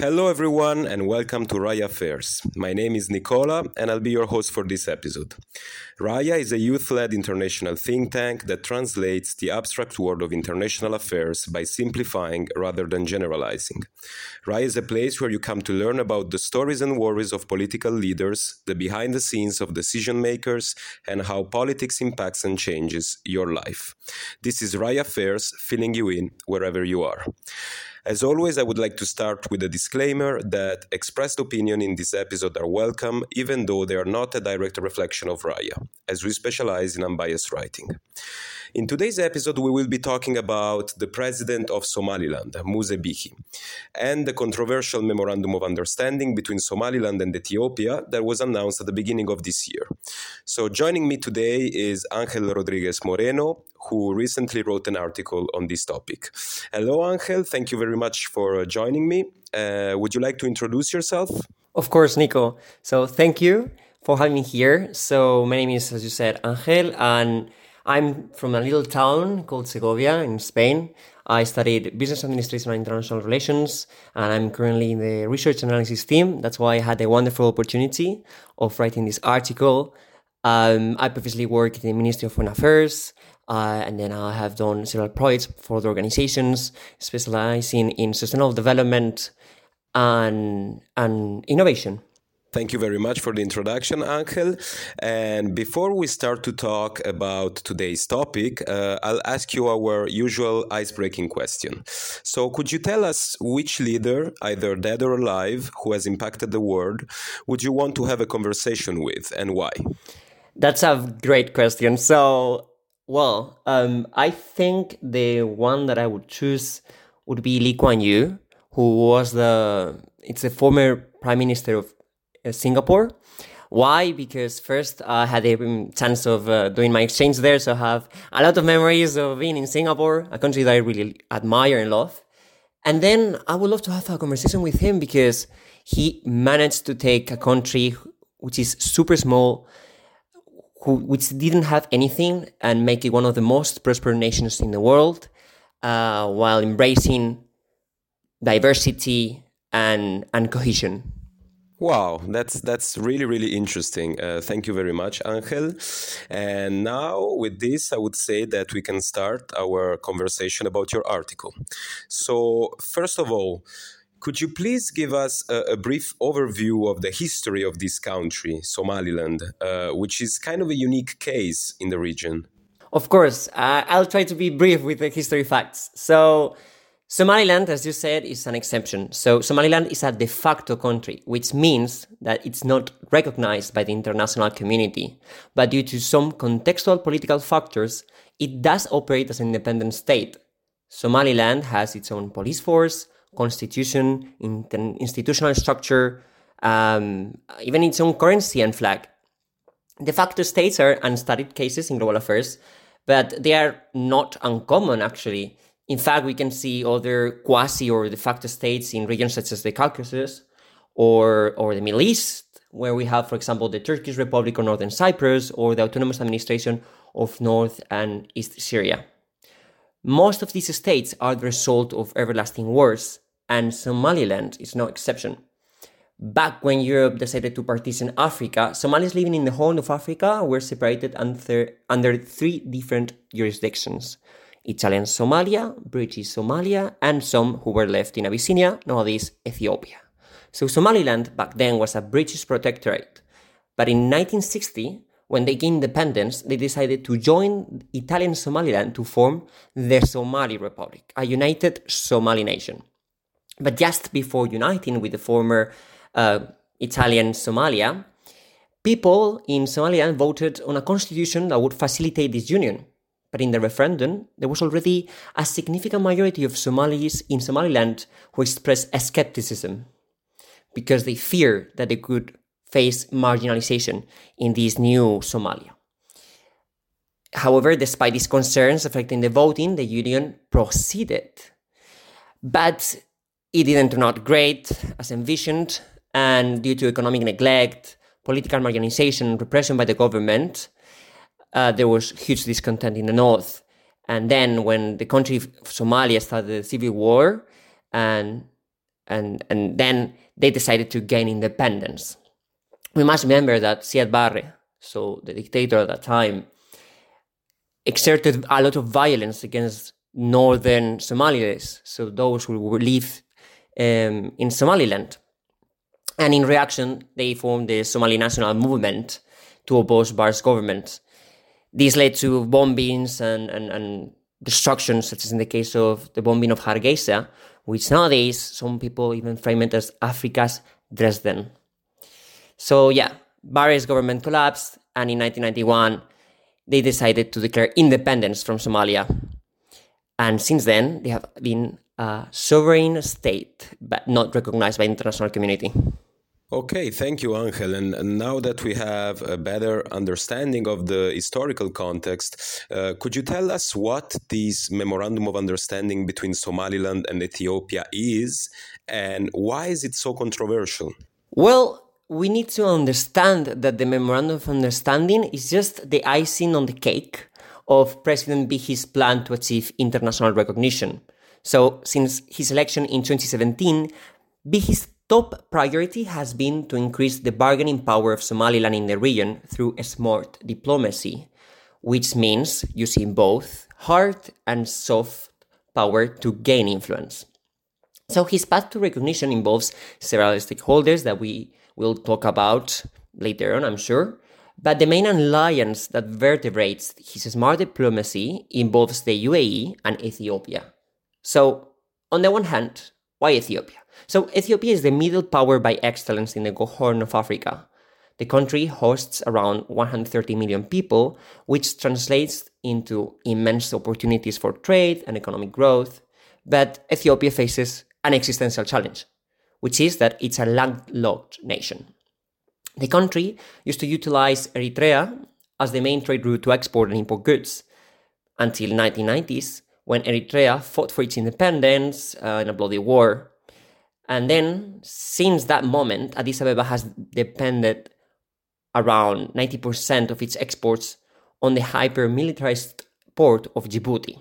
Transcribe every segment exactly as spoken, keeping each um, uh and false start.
Hello, everyone, and welcome to Raya Affairs. My name is Nicola, and I'll be your host for this episode. Raya is a youth-led international think tank that translates the abstract world of international affairs by simplifying rather than generalizing. Raya is a place where you come to learn about the stories and worries of political leaders, the behind-the-scenes of decision-makers, and how politics impacts and changes your life. This is Raya Affairs, filling you in wherever you are. As always, I would like to start with a disclaimer that expressed opinion in this episode are welcome, even though they are not a direct reflection of Raya, as we specialize in unbiased writing. In today's episode, we will be talking about the president of Somaliland, Muse Bihi, and the controversial Memorandum of Understanding between Somaliland and Ethiopia that was announced at the beginning of this year. So joining me today is Ángel Rodríguez Moreno, who recently wrote an article on this topic. Hello, Ángel. Thank you very much for joining me. Uh, would you like to introduce yourself? Of course, Nico. So thank you for having me here. So my name is, as you said, Ángel, and I'm from a little town called Segovia in Spain. I studied business administration and international relations, and I'm currently in the research analysis team. That's why I had a wonderful opportunity of writing this article. Um, I previously worked in the Ministry of Foreign Affairs, uh, and then I have done several projects for the organizations specializing in sustainable development and, and innovation. Thank you very much for the introduction, Ángel. And before we start to talk about today's topic, uh, I'll ask you our usual ice-breaking question. So could you tell us which leader, either dead or alive, who has impacted the world, would you want to have a conversation with, and why? That's a great question. So, well, um, I think the one that I would choose would be Lee Kuan Yew, who was the, it's the former Prime Minister of Singapore. Why? Because first I had a chance of uh, doing my exchange there, so I have a lot of memories of being in Singapore, a country that I really admire and love. And then I would love to have a conversation with him because he managed to take a country which is super small, who which didn't have anything, and make it one of the most prosperous nations in the world, uh, while embracing diversity and and cohesion. Wow, that's that's really, really interesting. Uh, thank you very much, Ángel. And now with this, I would say that we can start our conversation about your article. So first of all, could you please give us a, a brief overview of the history of this country, Somaliland, uh, which is kind of a unique case in the region? Of course, uh, I'll try to be brief with the history facts. So Somaliland, as you said, is an exception. So Somaliland is a de facto country, which means that it's not recognized by the international community. But due to some contextual political factors, it does operate as an independent state. Somaliland has its own police force, constitution, institutional structure, um, even its own currency and flag. De facto states are unstudied cases in global affairs, but they are not uncommon, actually. In fact, we can see other quasi or de facto states in regions such as the Caucasus or, or the Middle East, where we have, for example, the Turkish Republic of Northern Cyprus or the Autonomous Administration of North and East Syria. Most of these states are the result of everlasting wars, and Somaliland is no exception. Back when Europe decided to partition Africa, Somalis living in the Horn of Africa were separated under, under three different jurisdictions: Italian Somalia, British Somalia, and some who were left in Abyssinia, nowadays Ethiopia. So Somaliland back then was a British protectorate. But in nineteen sixty, when they gained independence, they decided to join Italian Somaliland to form the Somali Republic, a united Somali nation. But just before uniting with the former uh, Italian Somalia, people in Somaliland voted on a constitution that would facilitate this union. But in the referendum, there was already a significant majority of Somalis in Somaliland who expressed a skepticism because they feared that they could face marginalization in this new Somalia. However, despite these concerns affecting the voting, the union proceeded. But it didn't turn out great as envisioned, and due to economic neglect, political marginalization, and repression by the government, Uh, there was huge discontent in the north. And then when the country of Somalia started the civil war, and and, and then they decided to gain independence. We must remember that Siad Barre, so the dictator at that time, exerted a lot of violence against northern Somalis, so those who live um, in Somaliland. And in reaction, they formed the Somali National Movement to oppose Barre's government. This led to bombings and, and, and destruction, such as in the case of the bombing of Hargeisa, which nowadays some people even frame it as Africa's Dresden. So yeah, Barre's government collapsed, and in nineteen ninety-one, they decided to declare independence from Somalia. And since then, they have been a sovereign state, but not recognized by the international community. Okay, thank you, Angel. And, and now that we have a better understanding of the historical context, uh, could you tell us what this Memorandum of Understanding between Somaliland and Ethiopia is, and why is it so controversial? Well, we need to understand that the Memorandum of Understanding is just the icing on the cake of President Bihi's plan to achieve international recognition. So, since his election in twenty seventeen, Bihi's top priority has been to increase the bargaining power of Somaliland in the region through a smart diplomacy, which means using both hard and soft power to gain influence. So his path to recognition involves several stakeholders that we will talk about later on, I'm sure, but the main alliance that vertebrates his smart diplomacy involves the U A E and Ethiopia. So, on the one hand, why Ethiopia? So Ethiopia is the middle power by excellence in the Horn of Africa. The country hosts around one hundred thirty million people, which translates into immense opportunities for trade and economic growth. But Ethiopia faces an existential challenge, which is that it's a landlocked nation. The country used to utilize Eritrea as the main trade route to export and import goods until the nineteen nineties, when Eritrea fought for its independence uh, in a bloody war. And then, since that moment, Addis Ababa has depended around ninety percent of its exports on the hyper-militarized port of Djibouti.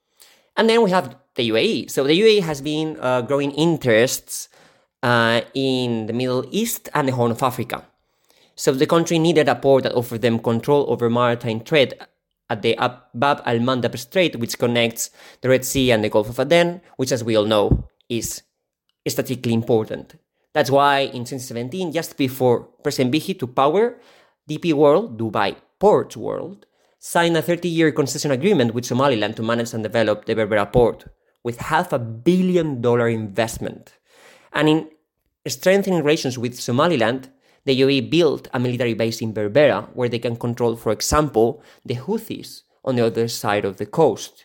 And then we have the U A E. So the U A E has been uh, growing interests uh, in the Middle East and the Horn of Africa. So the country needed a port that offered them control over maritime trade at the Bab al-Mandab Strait, which connects the Red Sea and the Gulf of Aden, which, as we all know, is strategically important. That's why in twenty seventeen, just before President Bihi took power, D P World, Dubai Ports World, signed a thirty-year concession agreement with Somaliland to manage and develop the Berbera port, with half a billion dollar investment. And in strengthening relations with Somaliland, the U A E built a military base in Berbera where they can control, for example, the Houthis on the other side of the coast,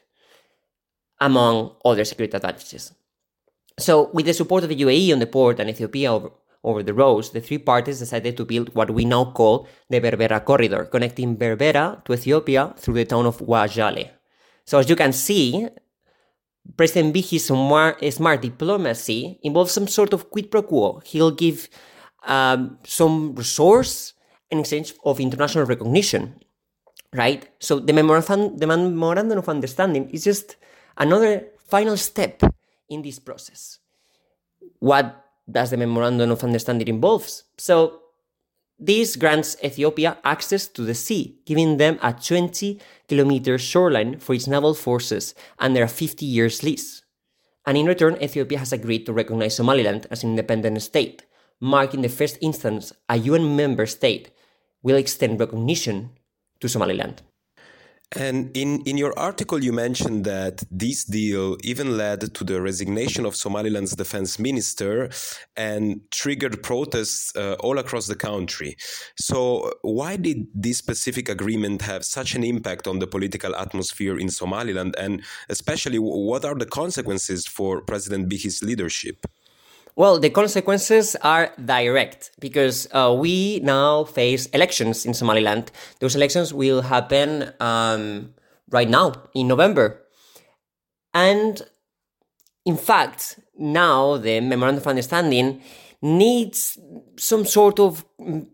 among other security advantages. So, with the support of the U A E on the port and Ethiopia over, over the roads, the three parties decided to build what we now call the Berbera Corridor, connecting Berbera to Ethiopia through the town of Wajale. So, as you can see, President Bihi's smart, smart diplomacy involves some sort of quid pro quo. He'll give um, some resource in exchange of international recognition, right? So, the memorandum, the memorandum of understanding is just another final step in this process. What does the Memorandum of Understanding involve? So, this grants Ethiopia access to the sea, giving them a twenty kilometer shoreline for its naval forces under a fifty years lease. And in return, Ethiopia has agreed to recognize Somaliland as an independent state, marking the first instance a U N member state will extend recognition to Somaliland. And in, in your article, you mentioned that this deal even led to the resignation of Somaliland's defense minister and triggered protests uh, all across the country. So why did this specific agreement have such an impact on the political atmosphere in Somaliland? And especially, what are the consequences for President Bihi's leadership? Well, the consequences are direct because uh, we now face elections in Somaliland. Those elections will happen um, right now in November. And in fact, now the Memorandum of Understanding needs some sort of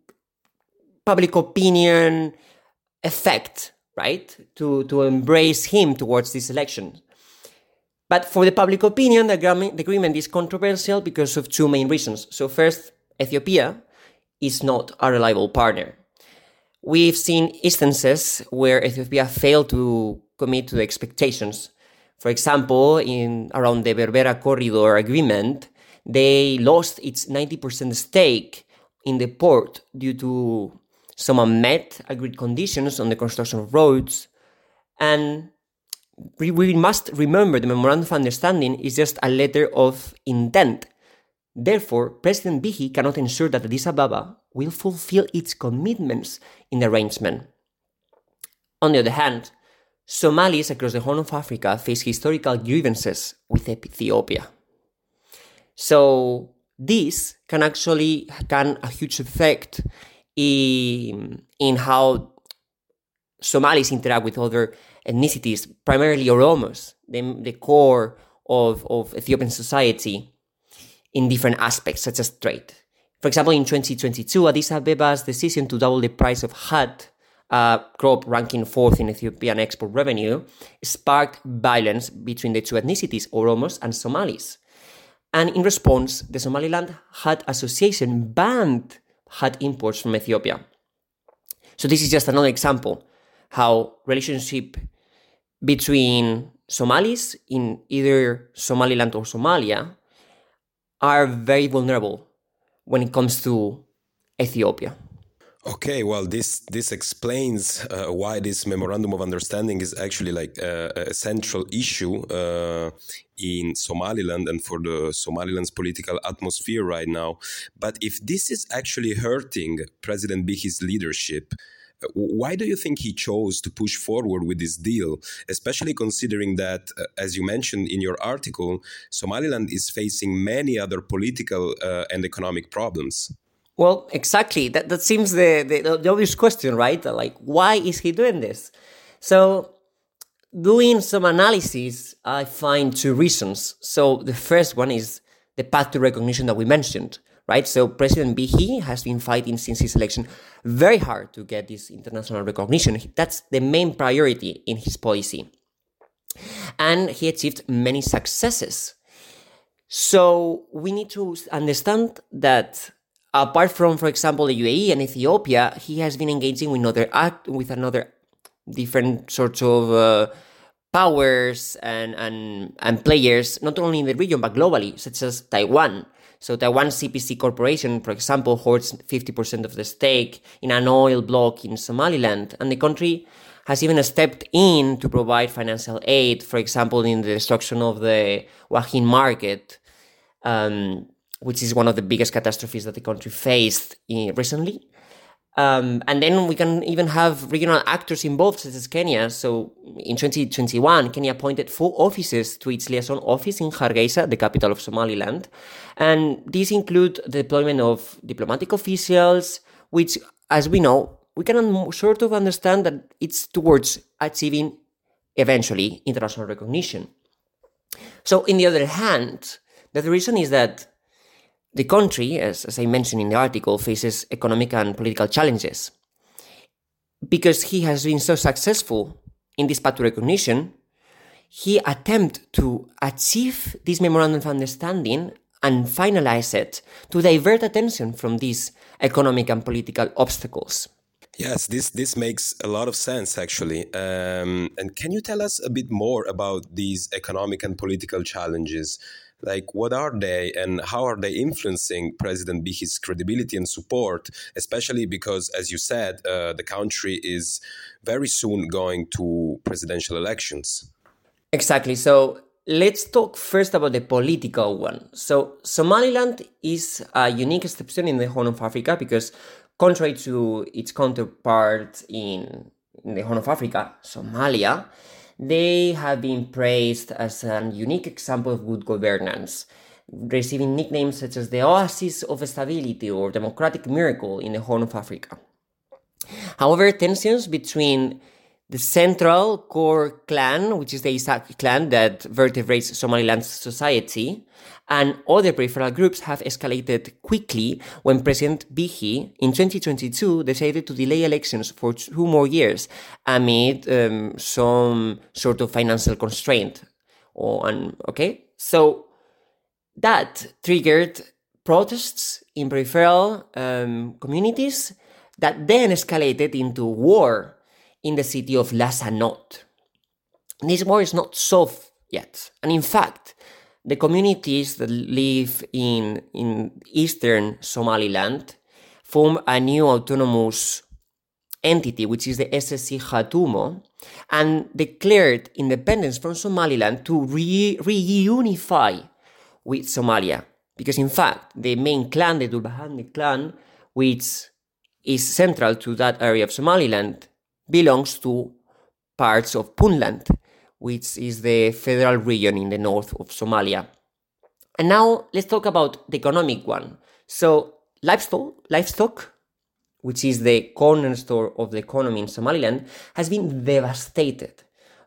public opinion effect, right? To, to embrace him towards this election. But for the public opinion, the agreement is controversial because of two main reasons. So first, Ethiopia is not a reliable partner. We've seen instances where Ethiopia failed to commit to the expectations. For example, in around the Berbera Corridor agreement, they lost its ninety percent stake in the port due to some unmet agreed conditions on the construction of roads. And we, we must remember the Memorandum of Understanding is just a letter of intent. Therefore, President Bihi cannot ensure that Addis Ababa will fulfill its commitments in the arrangement. On the other hand, Somalis across the Horn of Africa face historical grievances with Ethiopia. So this can actually have a huge effect in, in how Somalis interact with other ethnicities, primarily Oromos, the, the core of, of Ethiopian society, in different aspects, such as trade. For example, in twenty twenty-two, Addis Abeba's decision to double the price of hat, a crop ranking fourth in Ethiopian export revenue, sparked violence between the two ethnicities, Oromos and Somalis. And in response, the Somaliland Hut Association banned hut imports from Ethiopia. So this is just another example how relationship between Somalis in either Somaliland or Somalia are very vulnerable when it comes to Ethiopia. Okay, well, this this explains uh, why this memorandum of understanding is actually like uh, a central issue uh, in Somaliland and for the Somaliland's political atmosphere right now. But if this is actually hurting President Bihi's leadership, why do you think he chose to push forward with this deal, especially considering that, uh, as you mentioned in your article, Somaliland is facing many other political uh, and economic problems? Well, exactly. That that seems the, the, the obvious question, right? Like, why is he doing this? So, doing some analysis, I find two reasons. So, the first one is the path to recognition that we mentioned, right? So, President Bihi has been fighting since his election very hard to get this international recognition. That's the main priority in his policy. And he achieved many successes. So, we need to understand that apart from, for example, the U A E and Ethiopia, he has been engaging with another act with another different sorts of uh, powers and, and and players, not only in the region but globally, such as Taiwan. So Taiwan C P C Corporation, for example, holds fifty percent of the stake in an oil block in Somaliland, and the country has even stepped in to provide financial aid, for example, in the destruction of the Wahin market. Um, which is one of the biggest catastrophes that the country faced in, recently. Um, and then we can even have regional actors involved, such as Kenya. So in twenty twenty-one, Kenya appointed four offices to its liaison office in Hargeisa, the capital of Somaliland. And these include the deployment of diplomatic officials, which, as we know, we can sort of understand that it's towards achieving, eventually, international recognition. So, on the other hand, the reason is that the country, as, as I mentioned in the article, faces economic and political challenges. Because he has been so successful in this path to recognition, he attempted to achieve this memorandum of understanding and finalize it to divert attention from these economic and political obstacles. Yes, this, this makes a lot of sense, actually. Um, and can you tell us a bit more about these economic and political challenges? Like, what are they and how are they influencing President Bihi's credibility and support, especially because, as you said, uh, the country is very soon going to presidential elections? Exactly. So let's talk first about the political one. So Somaliland is a unique exception in the Horn of Africa because, contrary to its counterpart in, in the Horn of Africa, Somalia, they have been praised as a unique example of good governance, receiving nicknames such as the Oasis of Stability or Democratic Miracle in the Horn of Africa. However, tensions between the central core clan, which is the Isaac clan that vertebrates Somaliland's society, and other peripheral groups have escalated quickly when President Bihi in twenty twenty-two decided to delay elections for two more years amid um, some sort of financial constraint Or, and, okay? So that triggered protests in peripheral um, communities that then escalated into war in the city of Lhasa Not. This war is not solved yet. And in fact, the communities that live in, in eastern Somaliland form a new autonomous entity, which is the S S C Khatumo, and declared independence from Somaliland to re- reunify with Somalia. Because in fact, the main clan, the Durbahande clan, which is central to that area of Somaliland, belongs to parts of Puntland, which is the federal region in the north of Somalia. And now let's talk about the economic one. So livestock, livestock, which is the cornerstone of the economy in Somaliland, has been devastated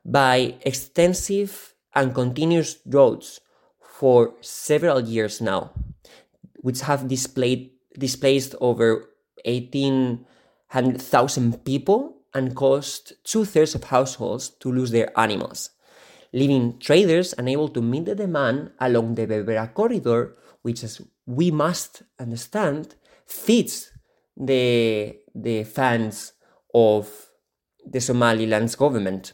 by extensive and continuous droughts for several years now, which have displayed, displaced over eighteen hundred thousand people and caused two-thirds of households to lose their animals, leaving traders unable to meet the demand along the Berbera corridor, which, as we must understand, feeds the, the funds of the Somaliland's government.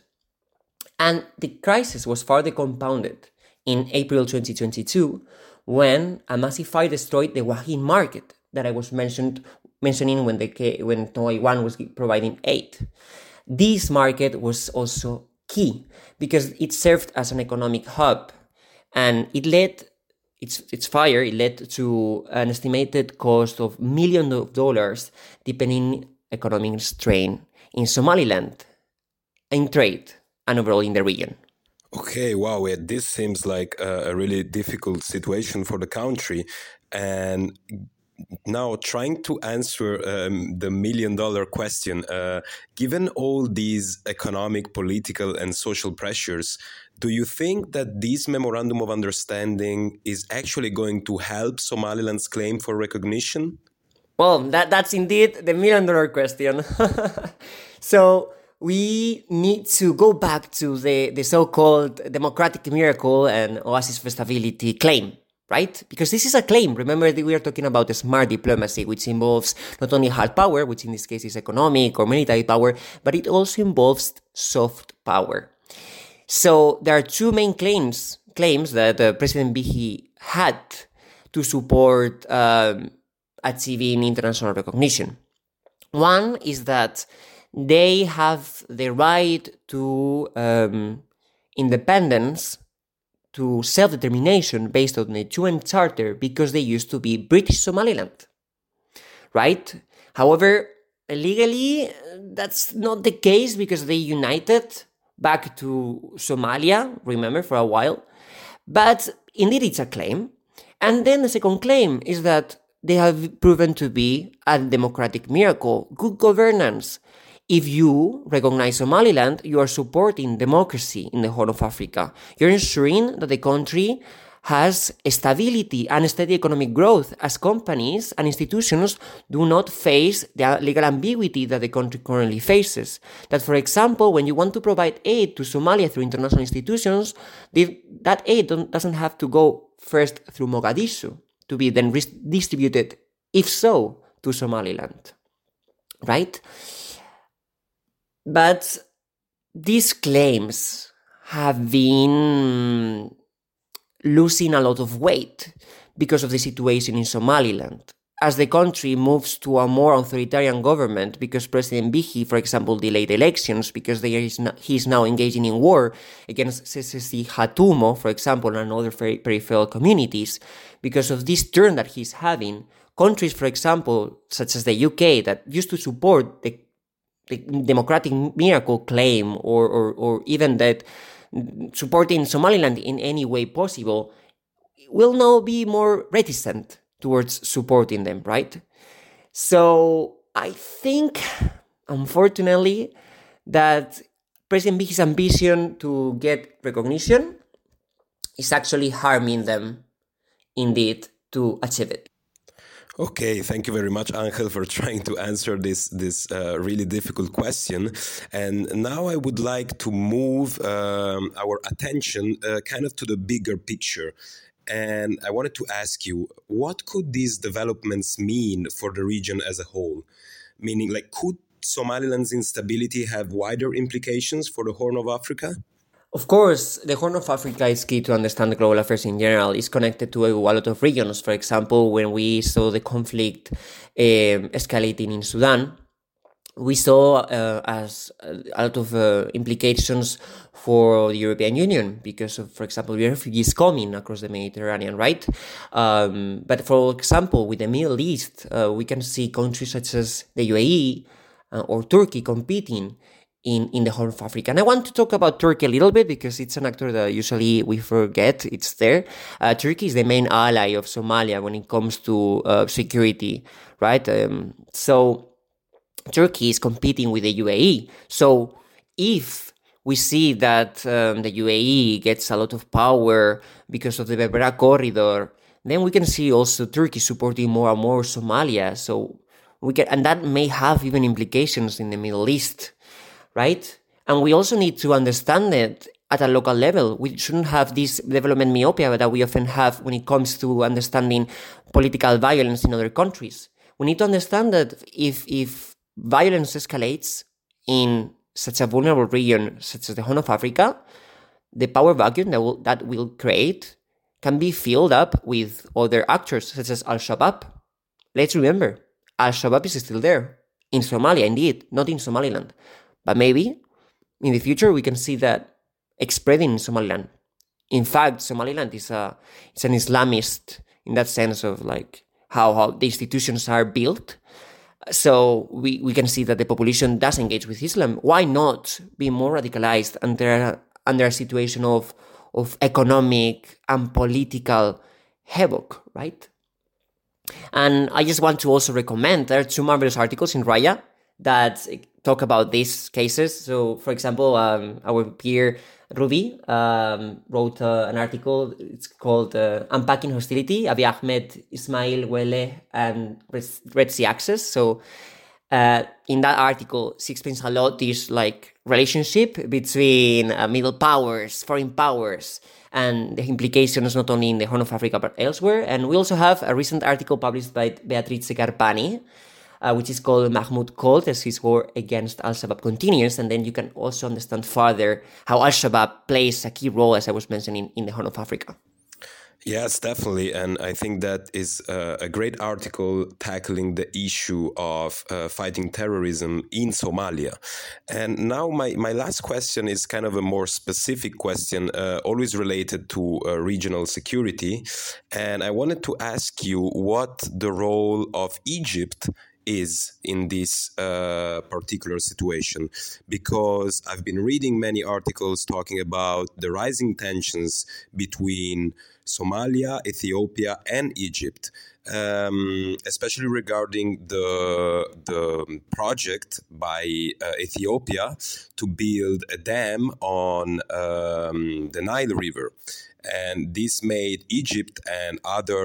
And the crisis was further compounded in April twenty twenty-two, when a massive fire destroyed the Wahin market that I was mentioned mentioning when the when Taiwan was providing aid. This market was also key because it served as an economic hub, and it led its its fire it led to an estimated cost of millions of dollars, deepening economic strain in Somaliland, in trade, and overall in the region. Okay, wow, yeah, this seems like a, a really difficult situation for the country. And now, trying to answer um, the million dollar question, uh, given all these economic, political, and social pressures, do you think that this memorandum of understanding is actually going to help Somaliland's claim for recognition? Well, that, that's indeed the million dollar question. So we need to go back to the, the so-called democratic miracle and oasis for stability claim, right? Because this is a claim. Remember that we are talking about the smart diplomacy, which involves not only hard power, which in this case is economic or military power, but it also involves soft power. So there are two main claims claims that uh, President Bihi had to support um, achieving international recognition. One is that they have the right to um, independence, to self-determination based on the U N Charter, because they used to be British Somaliland, right? However, legally, that's not the case because they united back to Somalia, remember, for a while. But indeed, it's a claim. And then the second claim is that they have proven to be a democratic miracle, good governance. If you recognize Somaliland, you are supporting democracy in the Horn of Africa. You're ensuring that the country has stability and steady economic growth as companies and institutions do not face the legal ambiguity that the country currently faces. That, for example, when you want to provide aid to Somalia through international institutions, that aid doesn't have to go first through Mogadishu to be then distributed, if so, to Somaliland, right? But these claims have been losing a lot of weight because of the situation in Somaliland. As the country moves to a more authoritarian government, because President Bihi, for example, delayed elections because there is no, he is now engaging in war against S S C Khatumo, for example, and other peripheral communities, because of this turn that he's having, countries, for example, such as the U K, that used to support the the democratic miracle claim, or, or, or even that supporting Somaliland in any way possible, will now be more reticent towards supporting them, right? So I think, unfortunately, that President Bihi's ambition to get recognition is actually harming them, indeed, to achieve it. Okay, thank you very much, Angel, for trying to answer this this uh, really difficult question. And now I would like to move um, our attention uh, kind of to the bigger picture. And I wanted to ask you, what could these developments mean for the region as a whole? Meaning, like, could Somaliland's instability have wider implications for the Horn of Africa? Of course, the Horn of Africa is key to understand global affairs in general. It's connected to a lot of regions. For example, when we saw the conflict um, escalating in Sudan, we saw uh, as a lot of uh, implications for the European Union because of, for example, refugees coming across the Mediterranean, right? Um, but for example, with the Middle East, uh, we can see countries such as the U A E uh, or Turkey competing in, in the Horn of Africa. And I want to talk about Turkey a little bit because it's an actor that usually we forget. It's there. Uh, Turkey is the main ally of Somalia when it comes to uh, security, right? Um, so Turkey is competing with the U A E. So if we see that um, the U A E gets a lot of power because of the Berbera corridor, then we can see also Turkey supporting more and more Somalia. So we can, and that may have even implications in the Middle East, right? And we also need to understand it at a local level. We shouldn't have this development myopia that we often have when it comes to understanding political violence in other countries. We need to understand that if if violence escalates in such a vulnerable region such as the Horn of Africa, the power vacuum that will, that will create can be filled up with other actors such as Al-Shabaab. Let's remember, Al-Shabaab is still there, in Somalia indeed, not in Somaliland. But maybe in the future we can see that spreading in Somaliland. In fact, Somaliland is a it's an Islamist in that sense of like how, how the institutions are built. So we, we can see that the population does engage with Islam. Why not be more radicalized under under a situation of of economic and political havoc, right? And I just want to also recommend, there are two marvelous articles in Raya that talk about these cases. So, for example, um, our peer Ruby um, wrote uh, an article. It's called uh, Unpacking Hostility, Abiy Ahmed, Ismail Wele, and Red Sea Access. So uh, in that article, she explains a lot this like relationship between uh, middle powers, foreign powers, and the implications not only in the Horn of Africa but elsewhere. And we also have a recent article published by Beatrice Carpani, Uh, which is called Mahmoud Called as his war against Al-Shabaab continues. And then you can also understand further how Al-Shabaab plays a key role, as I was mentioning, in the Horn of Africa. Yes, definitely. And I think that is uh, a great article tackling the issue of uh, fighting terrorism in Somalia. And now my, my last question is kind of a more specific question, uh, always related to uh, regional security. And I wanted to ask you what the role of Egypt is in this uh, particular situation, because I've been reading many articles talking about the rising tensions between Somalia, Ethiopia, and Egypt, um, especially regarding the the project by uh, Ethiopia to build a dam on um, the Nile River. And this made Egypt and other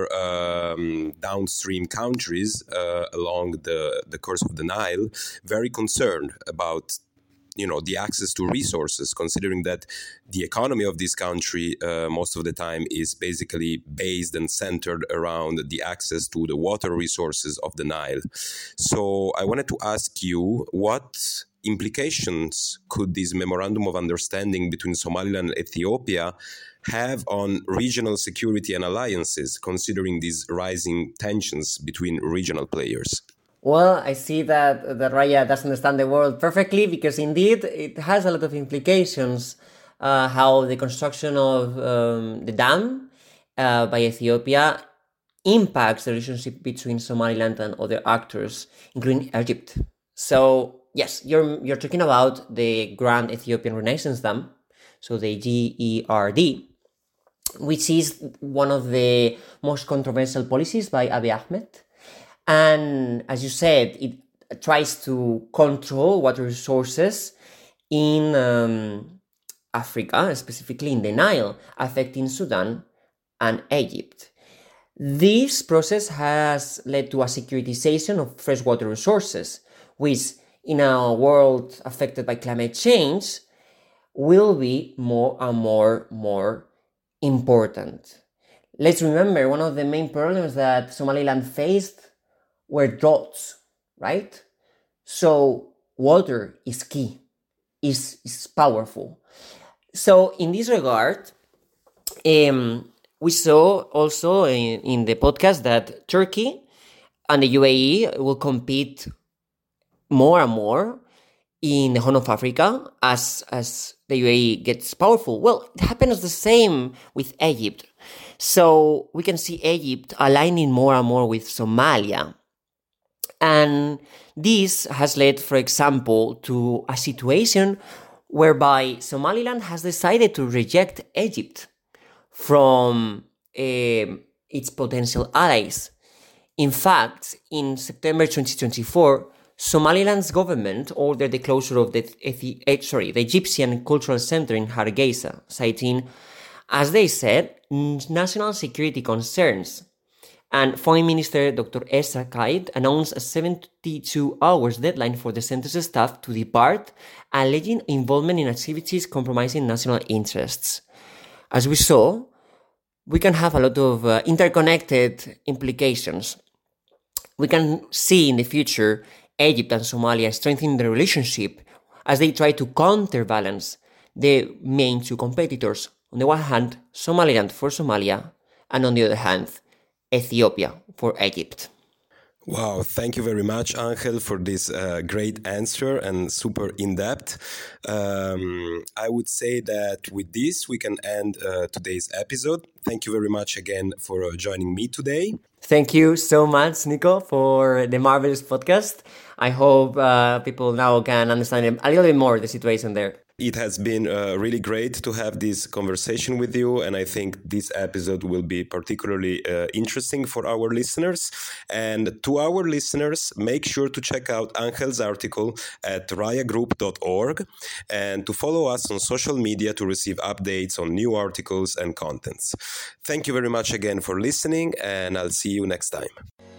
um, downstream countries uh, along the, the course of the Nile very concerned about, you know, the access to resources, considering that the economy of this country uh, most of the time is basically based and centered around the access to the water resources of the Nile. So I wanted to ask you, what implications could this memorandum of understanding between Somaliland and Ethiopia have on regional security and alliances, considering these rising tensions between regional players? Well, I see that, that Raya does understand the world perfectly, because indeed it has a lot of implications. Uh, how the construction of um, the dam uh, by Ethiopia impacts the relationship between Somaliland and other actors, including Egypt. So yes, you're you're talking about the Grand Ethiopian Renaissance Dam, so the G E R D, which is one of the most controversial policies by Abiy Ahmed. And as you said, it tries to control water resources in um, Africa, specifically in the Nile, affecting Sudan and Egypt. This process has led to a securitization of freshwater resources, which in a world affected by climate change will be more and more more important. Let's remember one of the main problems that Somaliland faced were droughts, right? So water is key, is, is powerful. So in this regard, um, we saw also in, in the podcast that Turkey and the U A E will compete more and more in the Horn of Africa as, as the U A E gets powerful. Well, it happens the same with Egypt. So we can see Egypt aligning more and more with Somalia. And this has led, for example, to a situation whereby Somaliland has decided to reject Egypt from uh, its potential allies. In fact, in September twenty twenty-four, Somaliland's government ordered the closure of the, Ethi- sorry, the Egyptian Cultural Center in Hargeisa, citing, as they said, national security concerns. And Foreign Minister Doctor Essa Kaid announced a seventy-two hours deadline for the center's staff to depart, alleging involvement in activities compromising national interests. As we saw, we can have a lot of uh, interconnected implications. We can see in the future Egypt and Somalia strengthening the relationship as they try to counterbalance the main two competitors. On the one hand, Somaliland for Somalia, and on the other hand, Ethiopia for Egypt. Wow, thank you very much, Angel, for this uh, great answer and super in-depth. Um, I would say that with this, we can end uh, today's episode. Thank you very much again for uh, joining me today. Thank you so much, Nico, for the marvelous podcast. I hope uh, people now can understand a little bit more the situation there. It has been uh, really great to have this conversation with you, and I think this episode will be particularly uh, interesting for our listeners. And to our listeners, make sure to check out Angel's article at raya group dot org and to follow us on social media to receive updates on new articles and contents. Thank you very much again for listening, and I'll see you next time.